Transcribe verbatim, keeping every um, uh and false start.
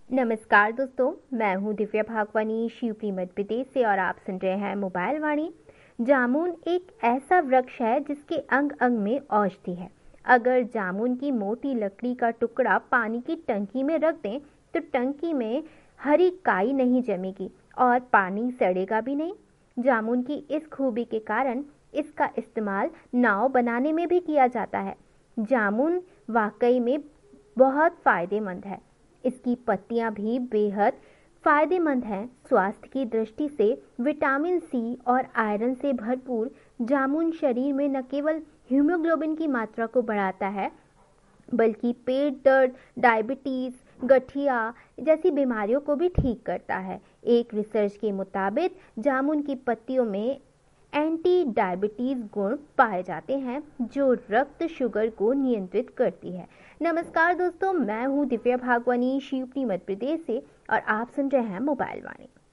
नमस्कार दोस्तों, मैं हूं दिव्या भागवानी शिवपुरी मध्य प्रदेश से और आप सुन रहे हैं मोबाइल वाणी। जामुन एक ऐसा वृक्ष है जिसके अंग अंग में औषधि है। अगर जामुन की मोटी लकड़ी का टुकड़ा पानी की टंकी में रख दें तो टंकी में हरी काई नहीं जमेगी और पानी सड़ेगा भी नहीं। जामुन की इस खूबी के कारण इसका इस्तेमाल नाव बनाने में भी किया जाता है। जामुन वाकई में बहुत फायदेमंद है। इसकी पत्तियां भी बेहद फायदेमंद हैं। स्वास्थ्य की दृष्टि से विटामिन सी और आयरन से भरपूर जामुन शरीर में न केवल हीमोग्लोबिन की मात्रा को बढ़ाता है, बल्कि पेट दर्द, डायबिटीज, गठिया जैसी बीमारियों को भी ठीक करता है। एक रिसर्च के मुताबिक जामुन की पत्तियों में एंटी डायबिटीज गुण पाए जाते हैं जो रक्त शुगर को नियंत्रित करती है। नमस्कार दोस्तों, मैं हूं दिव्या भागवानी शिवपुरी मध्य प्रदेश से और आप सुन रहे हैं मोबाइल वाणी।